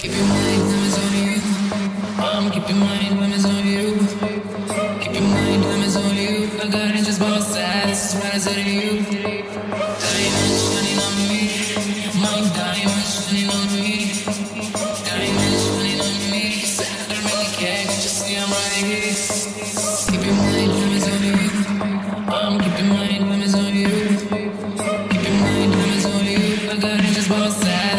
Keep your mind when it's on you. Keep your mind when it's on you. Keep your mind when it's on you. I got it just by my side. This is what I said to you. Diamonds shining on me. My diamonds shining on me. Diamonds shining on me. 'Cause I don't really care. Can't you see I'm right here? Keep your mind when it's on you. Keep your mind when it's on you. Keep your mind when it's on you. I got it just by my side.